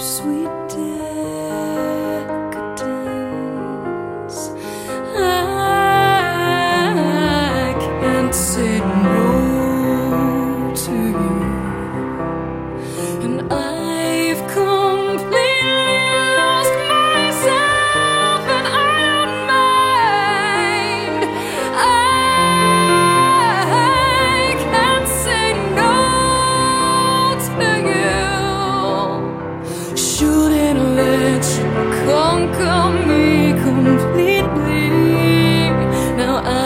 sweet decadence. I can't say no to you, and I've completely lost myself, and I don't mind. I can't say no to you. Shouldn't let you conquer me completely. Now I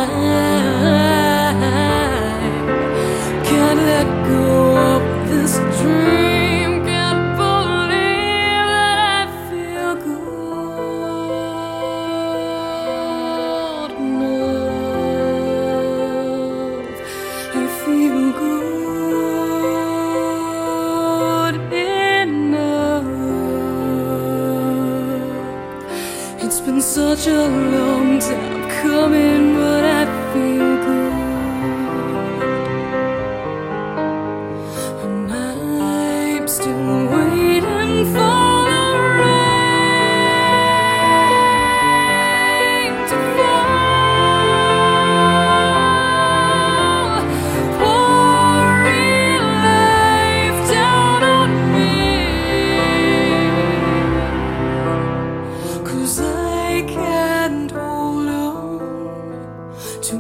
can't let go of this dream. Can't believe that I feel good enough. I feel good enough. It's been such a long time coming, but I feel good. And I'm still waiting for the rain to fall, pouring life down on me. 'Cause I can't hold on to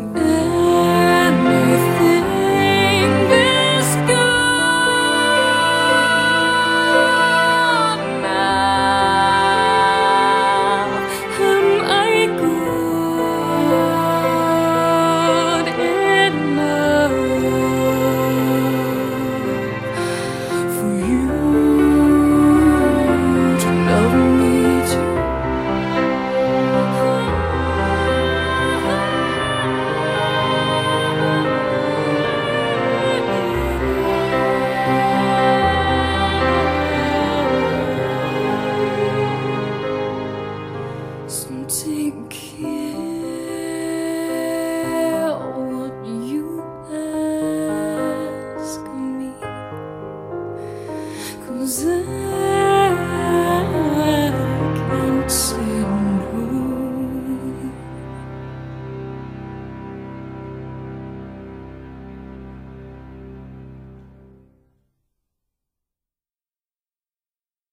anything this good now. Am I good enough for you to love me too? So take care what you ask me, 'cause I